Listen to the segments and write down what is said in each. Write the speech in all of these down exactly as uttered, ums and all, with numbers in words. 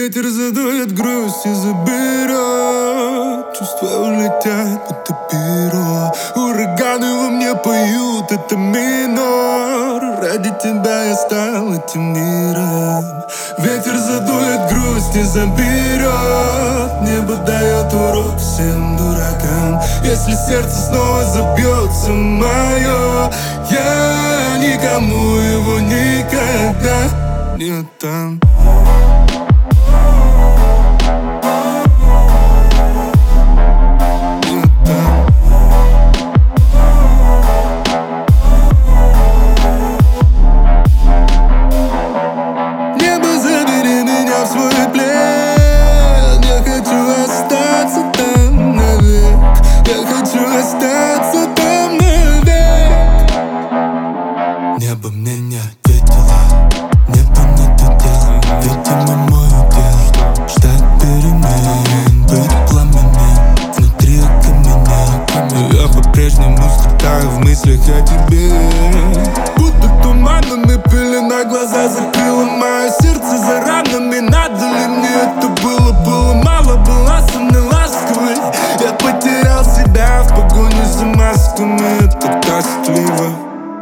Ветер задует грусть и заберет. Чувства улетят, будто перо. Ураганы во мне поют, это минор. Ради тебя я стал этим миром. Ветер задует грусть и заберет. Небо дает урок всем дуракам. Если сердце снова забьется мое, я никому его никогда не отдам. Небо мне не ответило, небо не дудел. Видимо, мой удел ждать перемен, быть пламенем, внутри окаменел. Я по-прежнему страдаю в мыслях о тебе. Будто туманами пелена, глаза закрыла мое сердце за ранами. Надо ли мне это было? Было мало, была со мной ласковой. Я потерял себя в погоне за масками. Это тоскливо.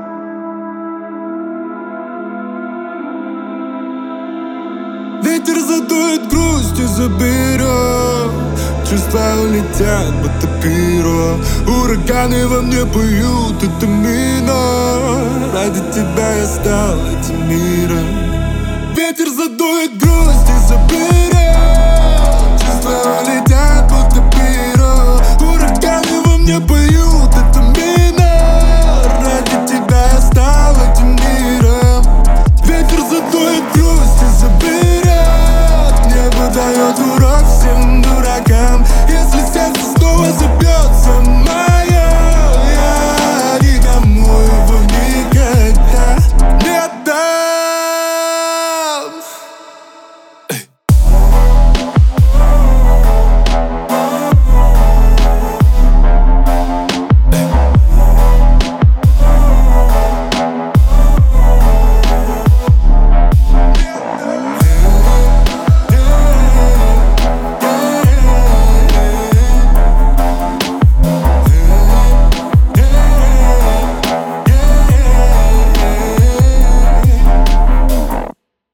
Ветер задует грусть и заберет. Чувства улетят, будто перо. Ураганы во мне поют, это минор. Ради тебя я стал этим миром. Ветер задует грусть.